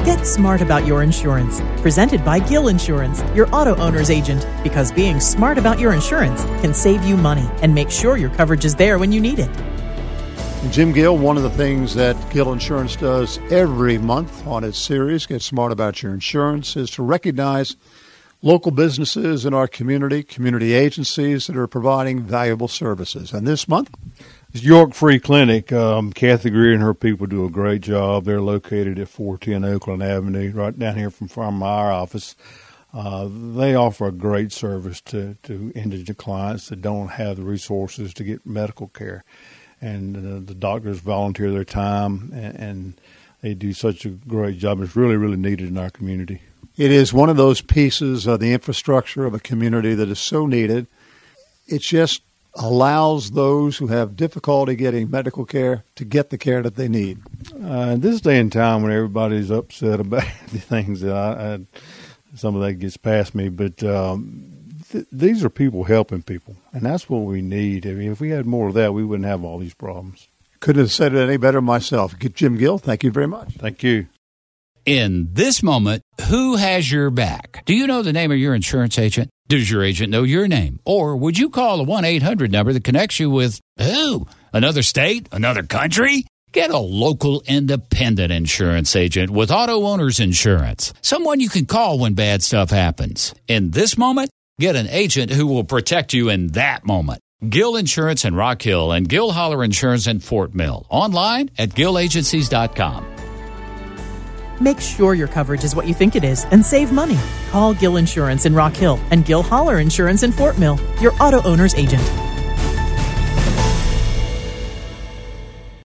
Get smart about your insurance. Presented by Gill Insurance, your auto owner's agent. Because being smart about your insurance can save you money and make sure your coverage is there when you need it. Jim Gill, one of the things that Gill Insurance does every month on its series, Get Smart About Your Insurance, is to recognize local businesses in our community agencies that are providing valuable services. And this month, York Free Clinic. Kathy Greer and her people do a great job. They're located at 410 Oakland Avenue, right down here from our office. They offer a great service to indigent clients that don't have the resources to get medical care. And the doctors volunteer their time, and they do such a great job. It's really, really needed in our community. It is one of those pieces of the infrastructure of a community that is so needed. It just allows those who have difficulty getting medical care to get the care that they need. In this day and time when everybody's upset about the things that some of that gets past me, but these are people helping people, and that's what we need. I mean, if we had more of that, we wouldn't have all these problems. Couldn't have said it any better myself. Jim Gill, thank you very much. Thank you. In this moment, who has your back? Do you know the name of your insurance agent? Does your agent know your name? Or would you call the 1-800 number that connects you with who? Another state? Another country? Get a local independent insurance agent with Auto Owners Insurance. Someone you can call when bad stuff happens. In this moment, get an agent who will protect you in that moment. Gill Insurance in Rock Hill and Gill Holler Insurance in Fort Mill. Online at gillagencies.com. Make sure your coverage is what you think it is and save money. Call Gill Insurance in Rock Hill and Gill Holler Insurance in Fort Mill, your auto owner's agent.